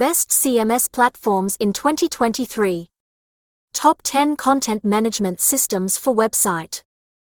Best CMS Platforms in 2023. Top 10 Content Management Systems for Website.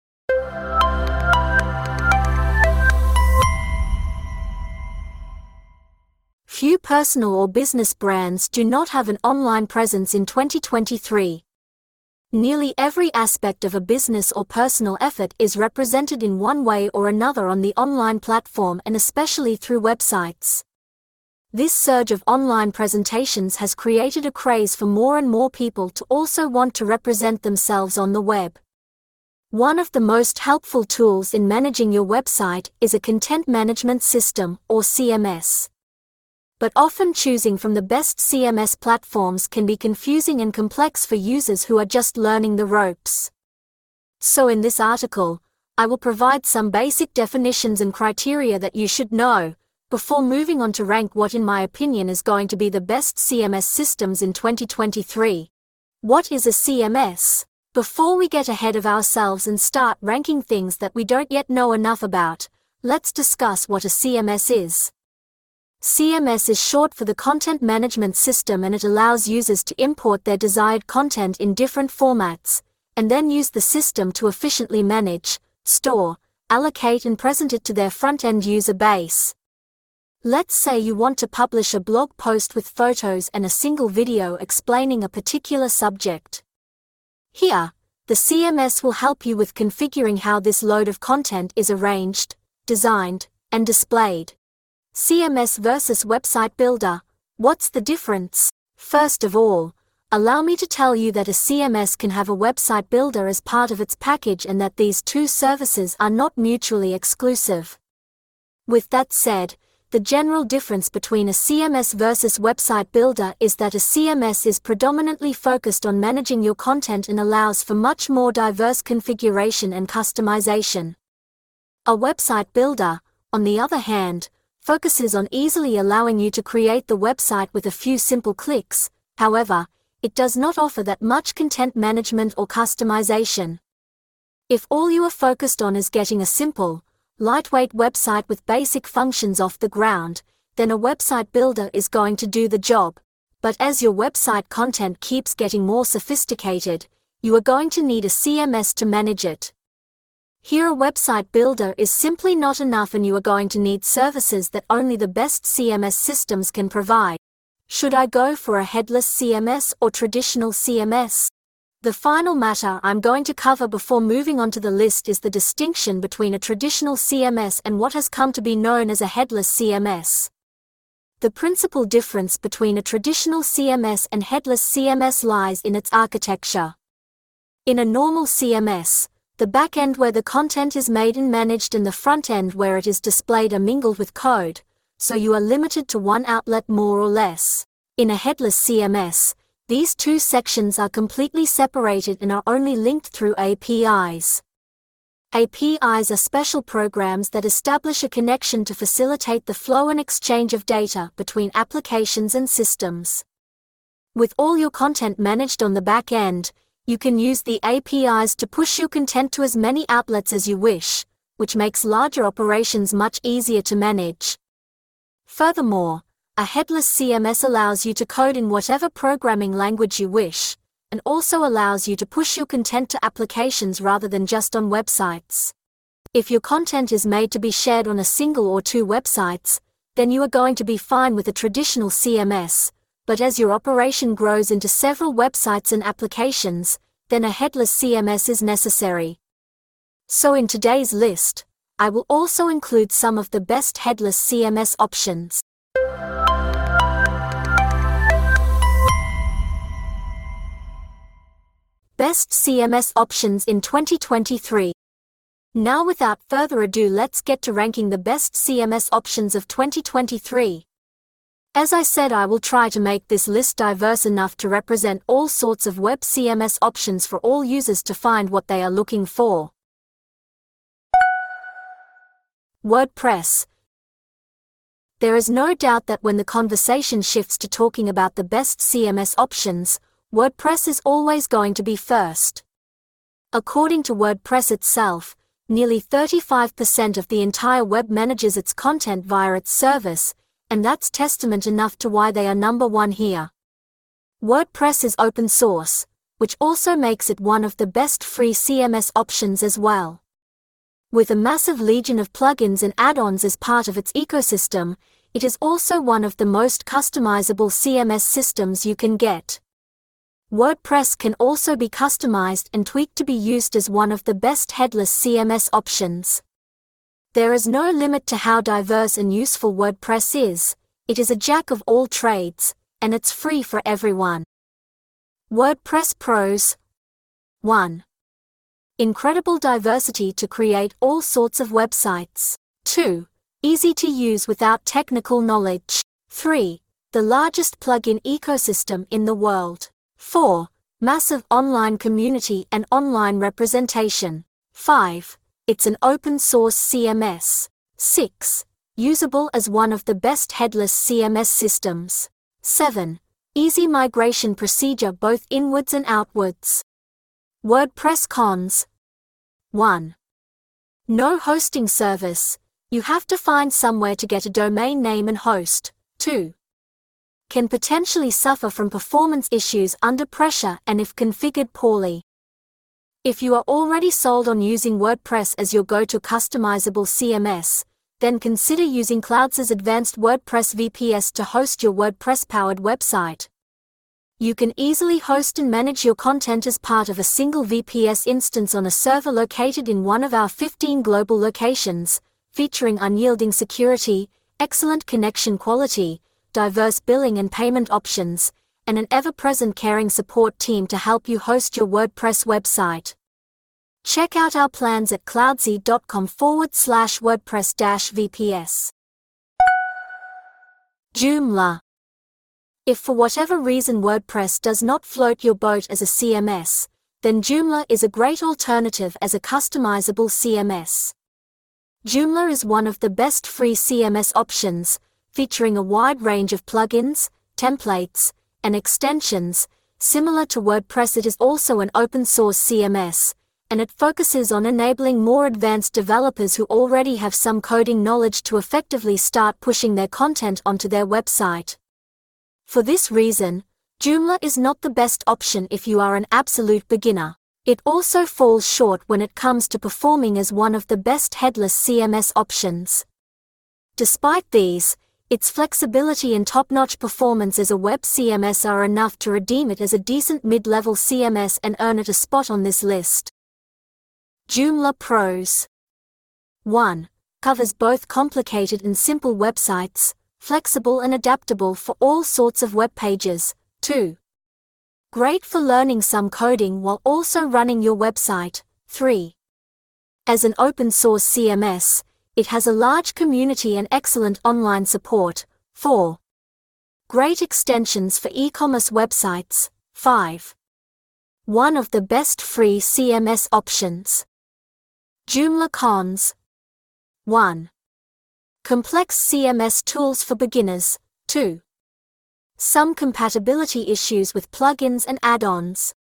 Few personal or business brands do not have an online presence in 2023. Nearly every aspect of a business or personal effort is represented in one way or another on the online platform, and especially through websites. This surge of online presentations has created a craze for more and more people to also want to represent themselves on the web. One of the most helpful tools in managing your website is a content management system, or CMS. But often choosing from the best CMS platforms can be confusing and complex for users who are just learning the ropes. So in this article, I will provide some basic definitions and criteria that you should know before moving on to rank what in my opinion is going to be the best CMS systems in 2023. What is a CMS? Before we get ahead of ourselves and start ranking things that we don't yet know enough about, let's discuss what a CMS is. CMS is short for the Content Management System, and it allows users to import their desired content in different formats, and then use the system to efficiently manage, store, allocate and present it to their front-end user base. Let's say you want to publish a blog post with photos and a single video explaining a particular subject. Here, the CMS will help you with configuring how this load of content is arranged, designed, and displayed. CMS versus Website Builder. What's the difference? First of all, allow me to tell you that a CMS can have a website builder as part of its package, and that these two services are not mutually exclusive. With that said, the general difference between a CMS versus website builder is that a CMS is predominantly focused on managing your content and allows for much more diverse configuration and customization. A website builder, on the other hand, focuses on easily allowing you to create the website with a few simple clicks. However, it does not offer that much content management or customization. If all you are focused on is getting a simple, lightweight website with basic functions off the ground, then a website builder is going to do the job. But as your website content keeps getting more sophisticated, you are going to need a CMS to manage it. Here, a website builder is simply not enough, and you are going to need services that only the best CMS systems can provide. Should I go for a headless CMS or traditional CMS? The final matter I'm going to cover before moving on to the list is the distinction between a traditional CMS and what has come to be known as a headless CMS. The principal difference between a traditional CMS and headless CMS lies in its architecture. In a normal CMS, the back end where the content is made and managed and the front end where it is displayed are mingled with code, so you are limited to one outlet more or less. In a headless CMS, these two sections are completely separated and are only linked through APIs. APIs are special programs that establish a connection to facilitate the flow and exchange of data between applications and systems. With all your content managed on the back end, you can use the APIs to push your content to as many outlets as you wish, which makes larger operations much easier to manage. Furthermore, a headless CMS allows you to code in whatever programming language you wish, and also allows you to push your content to applications rather than just on websites. If your content is made to be shared on a single or two websites, then you are going to be fine with a traditional CMS, but as your operation grows into several websites and applications, then a headless CMS is necessary. So in today's list, I will also include some of the best headless CMS options. Best CMS options in 2023. Now, without further ado, let's get to ranking the best CMS options of 2023. As I said, I will try to make this list diverse enough to represent all sorts of web CMS options for all users to find what they are looking for. WordPress. There is no doubt that when the conversation shifts to talking about the best CMS options, WordPress is always going to be first. According to WordPress itself, nearly 35% of the entire web manages its content via its service, and that's testament enough to why they are number one here. WordPress is open source, which also makes it one of the best free CMS options as well. With a massive legion of plugins and add-ons as part of its ecosystem, it is also one of the most customizable CMS systems you can get. WordPress can also be customized and tweaked to be used as one of the best headless CMS options. There is no limit to how diverse and useful WordPress is. It is a jack of all trades, and it's free for everyone. WordPress Pros. 1. Incredible diversity to create all sorts of websites. 2. Easy to use without technical knowledge. 3. The largest plugin ecosystem in the world. 4. Massive online community and online representation. 5. It's an open source CMS. 6. Usable as one of the best headless CMS systems. 7. Easy migration procedure both inwards and outwards. WordPress cons. 1. No hosting service. You have to find somewhere to get a domain name and host. 2. Can potentially suffer from performance issues under pressure and if configured poorly. If you are already sold on using WordPress as your go-to customizable CMS, then consider using Clouds' advanced WordPress VPS to host your WordPress-powered website. You can easily host and manage your content as part of a single VPS instance on a server located in one of our 15 global locations, featuring unyielding security, excellent connection quality, diverse billing and payment options, and an ever-present caring support team to help you host your WordPress website. Check out our plans at cloudsy.com/WordPress-VPS. Joomla. If for whatever reason WordPress does not float your boat as a CMS, then Joomla is a great alternative as a customizable CMS. Joomla is one of the best free CMS options, featuring a wide range of plugins, templates, and extensions. Similar to WordPress, it is also an open-source CMS, and it focuses on enabling more advanced developers who already have some coding knowledge to effectively start pushing their content onto their website. For this reason, Joomla is not the best option if you are an absolute beginner. It also falls short when it comes to performing as one of the best headless CMS options. Despite these, its flexibility and top-notch performance as a web CMS are enough to redeem it as a decent mid-level CMS and earn it a spot on this list. Joomla Pros. 1. Covers both complicated and simple websites, flexible and adaptable for all sorts of web pages. 2. Great for learning some coding while also running your website. 3. As an open-source CMS, it has a large community and excellent online support. 4. Great extensions for e-commerce websites. 5. One of the best free CMS options. Joomla cons. 1. Complex CMS tools for beginners. 2. Some compatibility issues with plugins and add-ons.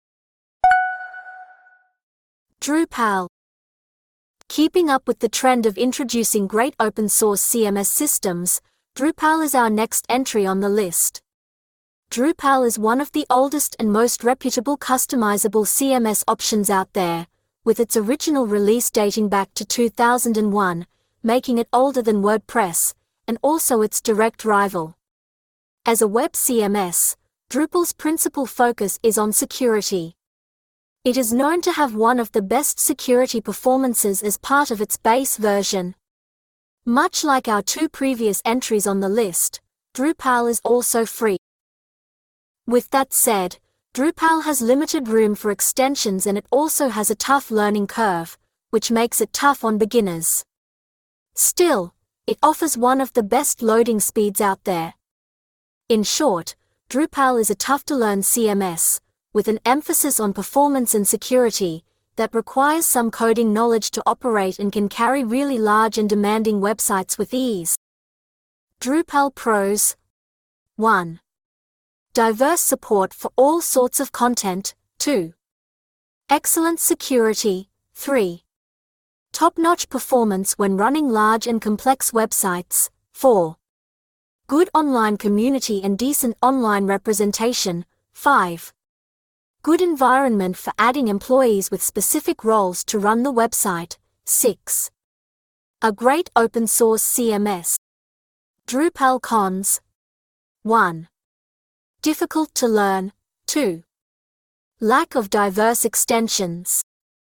Drupal. Keeping up with the trend of introducing great open-source CMS systems, Drupal is our next entry on the list. Drupal is one of the oldest and most reputable customizable CMS options out there, with its original release dating back to 2001, making it older than WordPress, and also its direct rival. As a web CMS, Drupal's principal focus is on security. It is known to have one of the best security performances as part of its base version. Much like our two previous entries on the list, Drupal is also free. With that said, Drupal has limited room for extensions and it also has a tough learning curve, which makes it tough on beginners. Still, it offers one of the best loading speeds out there. In short, Drupal is a tough-to-learn CMS, with an emphasis on performance and security, that requires some coding knowledge to operate and can carry really large and demanding websites with ease. Drupal Pros. 1. Diverse support for all sorts of content. 2. Excellent security. 3. Top-notch performance when running large and complex websites. 4. Good online community and decent online representation. 5. Good environment for adding employees with specific roles to run the website. 6. A great open source CMS. Drupal cons. 1. Difficult to learn. 2. Lack of diverse extensions.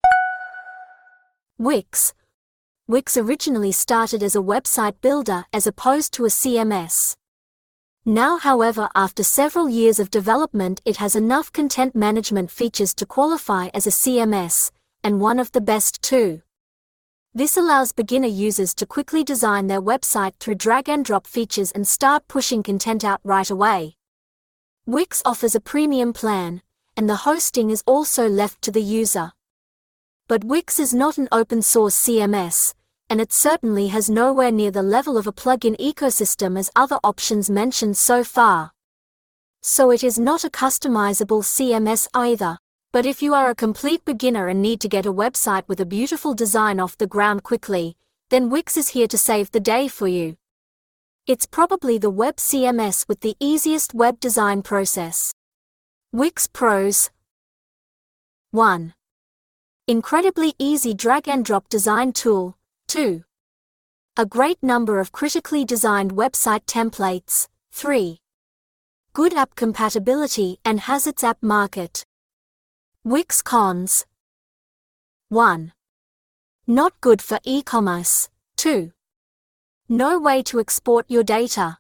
Wix. Wix originally started as a website builder as opposed to a CMS. Now, however, after several years of development, it has enough content management features to qualify as a CMS, and one of the best too. This allows beginner users to quickly design their website through drag-and-drop features and start pushing content out right away. Wix offers a premium plan, and the hosting is also left to the user. But Wix is not an open-source CMS, and it certainly has nowhere near the level of a plugin ecosystem as other options mentioned so far. So it is not a customizable CMS either. But if you are a complete beginner and need to get a website with a beautiful design off the ground quickly, then Wix is here to save the day for you. It's probably the web CMS with the easiest web design process. Wix pros. 1. Incredibly easy drag-and-drop design tool. 2. A great number of critically designed website templates. 3. Good app compatibility and has its app market. Wix cons. 1. Not good for e-commerce. 2. No way to export your data.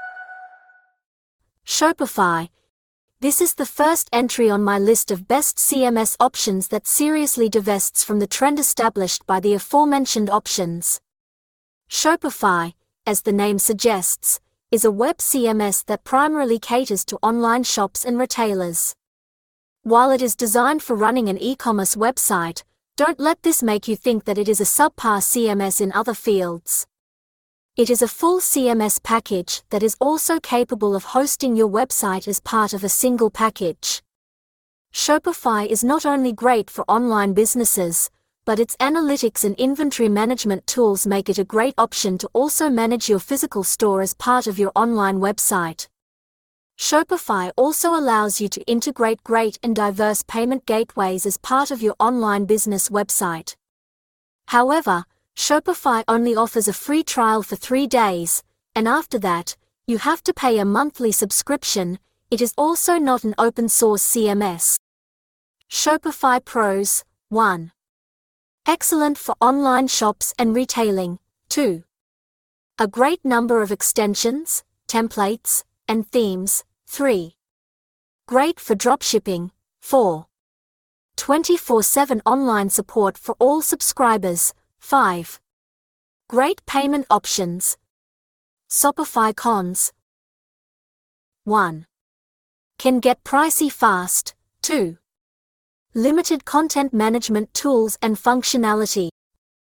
Shopify. This is the first entry on my list of best CMS options that seriously divests from the trend established by the aforementioned options. Shopify, as the name suggests, is a web CMS that primarily caters to online shops and retailers. While it is designed for running an e-commerce website, don't let this make you think that it is a subpar CMS in other fields. It is a full CMS package that is also capable of hosting your website as part of a single package. Shopify is not only great for online businesses, but its analytics and inventory management tools make it a great option to also manage your physical store as part of your online website. Shopify also allows you to integrate great and diverse payment gateways as part of your online business website. However, Shopify only offers a free trial for 3 days, and after that, you have to pay a monthly subscription. It is also not an open source CMS. Shopify pros. 1. Excellent for online shops and retailing. 2. A great number of extensions, templates, and themes. 3. Great for dropshipping. 4. 24/7 online support for all subscribers. 5. Great payment options. Shopify cons. 1. Can get pricey fast. 2. Limited content management tools and functionality.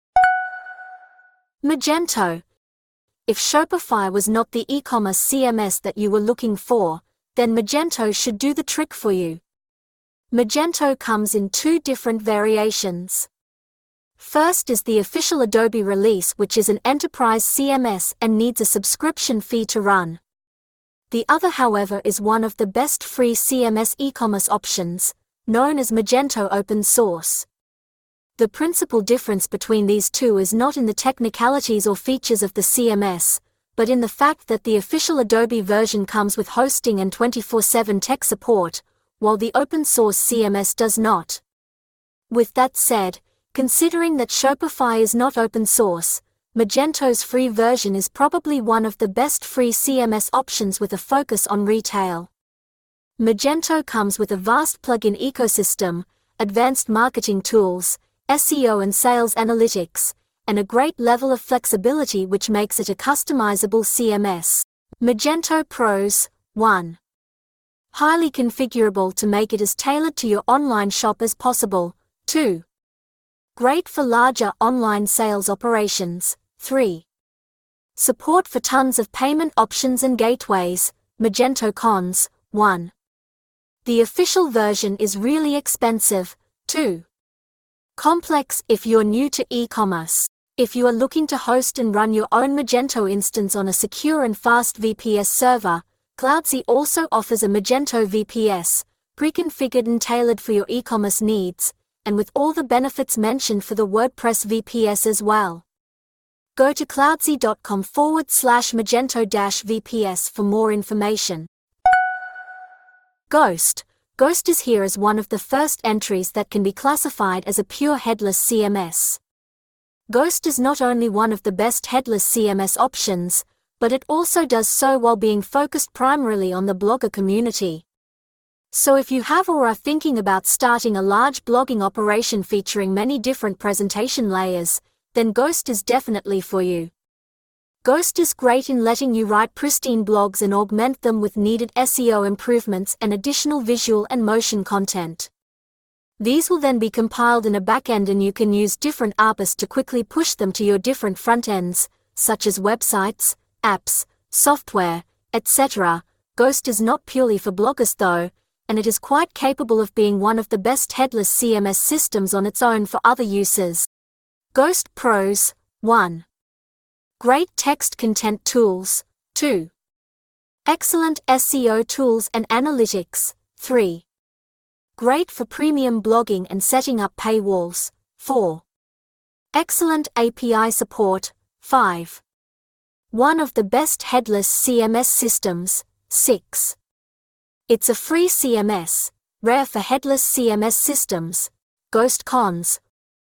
Magento. If Shopify was not the e-commerce CMS that you were looking for, then Magento should do the trick for you. Magento comes in 2 different variations. First is the official Adobe release, which is an enterprise CMS and needs a subscription fee to run. The other, however, is one of the best free CMS e-commerce options, known as Magento Open Source. The principal difference between these two is not in the technicalities or features of the CMS, but in the fact that the official Adobe version comes with hosting and 24/7 tech support, while the open source CMS does not. With that said, considering that Shopify is not open source, Magento's free version is probably one of the best free CMS options with a focus on retail. Magento comes with a vast plugin ecosystem, advanced marketing tools, SEO and sales analytics, and a great level of flexibility which makes it a customizable CMS. Magento pros. 1. Highly configurable to make it as tailored to your online shop as possible. 2. Great for larger online sales operations. 3. Support for tons of payment options and gateways. Magento cons. 1. The official version is really expensive. 2. Complex if you're new to e-commerce. If you are looking to host and run your own Magento instance on a secure and fast VPS server, Cloudsy also offers a Magento VPS, pre-configured and tailored for your e-commerce needs, and with all the benefits mentioned for the WordPress VPS as well. Go to cloudsy.com/Magento-VPS for more information. Ghost. Ghost is here as one of the first entries that can be classified as a pure headless CMS. Ghost is not only one of the best headless CMS options, but it also does so while being focused primarily on the blogger community. So if you have or are thinking about starting a large blogging operation featuring many different presentation layers, then Ghost is definitely for you. Ghost is great in letting you write pristine blogs and augment them with needed SEO improvements and additional visual and motion content. These will then be compiled in a backend and you can use different APIs to quickly push them to your different front ends, such as websites, apps, software, etc. Ghost is not purely for bloggers though, and it is quite capable of being one of the best headless CMS systems on its own for other uses. Ghost Pros. 1. Great text content tools. 2. Excellent SEO tools and analytics. 3. Great for premium blogging and setting up paywalls. 4. Excellent API support. 5. One of the best headless CMS systems. 6. It's a free CMS, rare for headless CMS systems. Ghost Cons.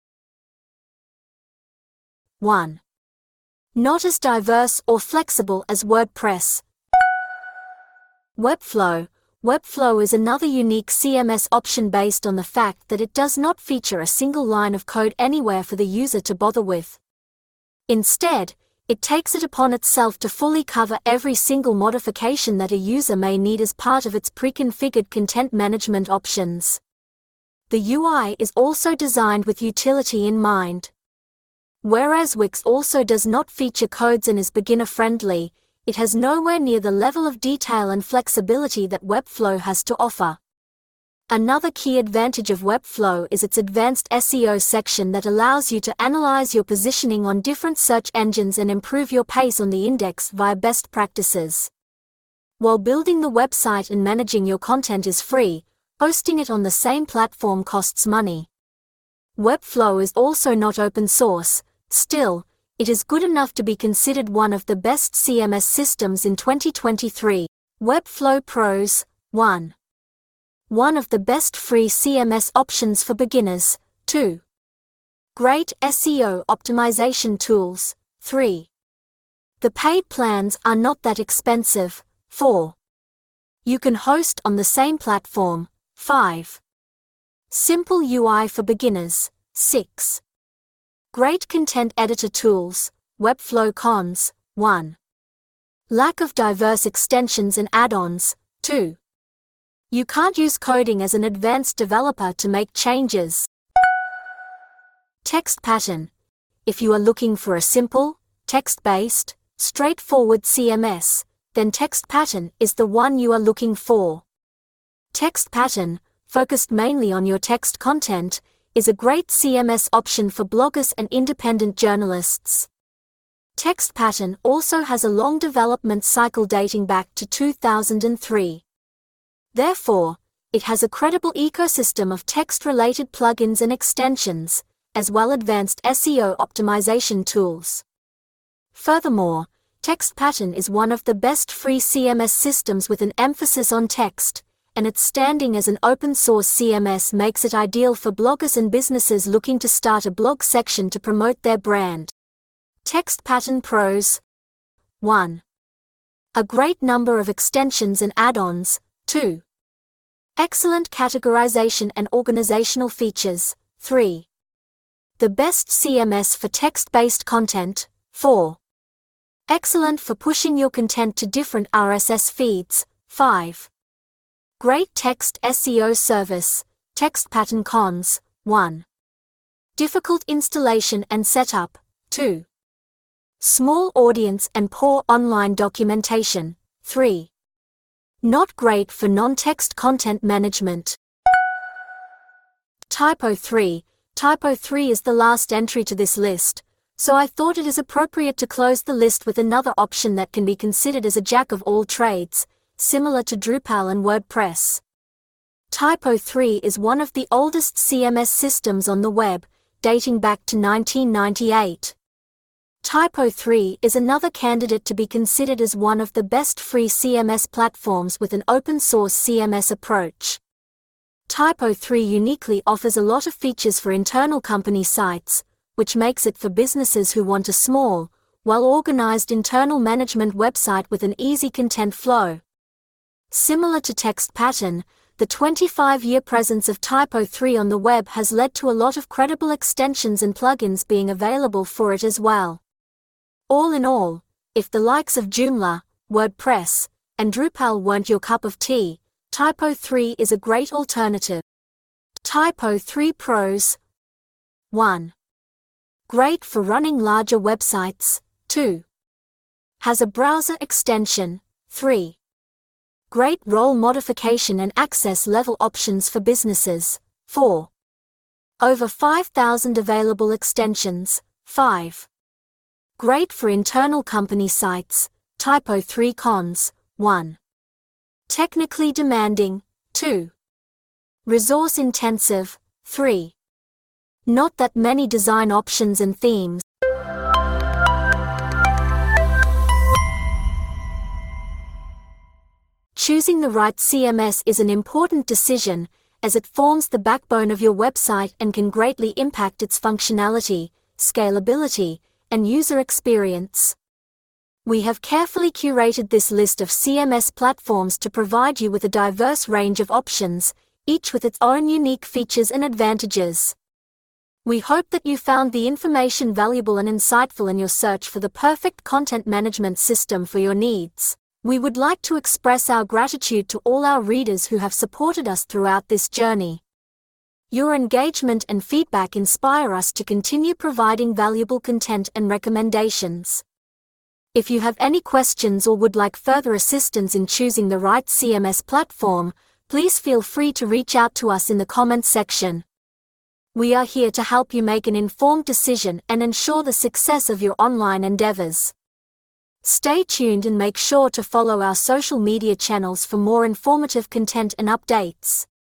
1. Not as diverse or flexible as WordPress. Webflow. Webflow is another unique CMS option based on the fact that it does not feature a single line of code anywhere for the user to bother with. Instead, it takes it upon itself to fully cover every single modification that a user may need as part of its pre-configured content management options. The UI is also designed with utility in mind. Whereas Wix also does not feature codes and is beginner-friendly, it has nowhere near the level of detail and flexibility that Webflow has to offer. Another key advantage of Webflow is its advanced SEO section that allows you to analyze your positioning on different search engines and improve your pace on the index via best practices. While building the website and managing your content is free, hosting it on the same platform costs money. Webflow is also not open source. Still, it is good enough to be considered one of the best CMS systems in 2023. Webflow Pros. 1. One of the best free CMS options for beginners. 2. Great SEO optimization tools. 3. The paid plans are not that expensive. 4. You can host on the same platform. 5. Simple UI for beginners. 6. Great content editor tools. Webflow Cons. 1. Lack of diverse extensions and add-ons. 2. You can't use coding as an advanced developer to make changes. Text Pattern. If you are looking for a simple, text-based, straightforward CMS, then Text Pattern is the one you are looking for. Text Pattern, focused mainly on your text content, is a great CMS option for bloggers and independent journalists. Text Pattern also has a long development cycle dating back to 2003. Therefore, it has a credible ecosystem of text-related plugins and extensions, as well as advanced SEO optimization tools. Furthermore, Text Pattern is one of the best free CMS systems with an emphasis on text, and its standing as an open-source CMS makes it ideal for bloggers and businesses looking to start a blog section to promote their brand. Text Pattern Pros. 1. A great number of extensions and add-ons. 2. Excellent categorization and organizational features. 3. The best CMS for text-based content. 4. Excellent for pushing your content to different RSS feeds. 5. Great text SEO service. Text Pattern Cons. 1. Difficult installation and setup. 2. Small audience and poor online documentation. 3. Not great for non-text content management. Typo 3. Typo 3 is the last entry to this list, So I thought it is appropriate to close the list with another option that can be considered as a jack of all trades, similar to Drupal and WordPress. Typo3 is one of the oldest CMS systems on the web, dating back to 1998. Typo3 is another candidate to be considered as one of the best free CMS platforms with an open-source CMS approach. Typo3 uniquely offers a lot of features for internal company sites, which makes it for businesses who want a small, well-organized internal management website with an easy content flow. Similar to TextPattern, the 25-year presence of Typo3 on the web has led to a lot of credible extensions and plugins being available for it as well. All in all, if the likes of Joomla, WordPress, and Drupal weren't your cup of tea, Typo3 is a great alternative. Typo3 Pros: 1. Great for running larger websites. 2. Has a browser extension. 3. Great role modification and access level options for businesses. 4. Over 5,000 available extensions. 5. Great for internal company sites. Typo3 Cons: 1. Technically demanding. 2. Resource intensive. 3. Not that many design options and themes. Choosing the right CMS is an important decision, as it forms the backbone of your website and can greatly impact its functionality, scalability, and user experience. We have carefully curated this list of CMS platforms to provide you with a diverse range of options, each with its own unique features and advantages. We hope that you found the information valuable and insightful in your search for the perfect content management system for your needs. We would like to express our gratitude to all our readers who have supported us throughout this journey. Your engagement and feedback inspire us to continue providing valuable content and recommendations. If you have any questions or would like further assistance in choosing the right CMS platform, please feel free to reach out to us in the comments section. We are here to help you make an informed decision and ensure the success of your online endeavors. Stay tuned and make sure to follow our social media channels for more informative content and updates.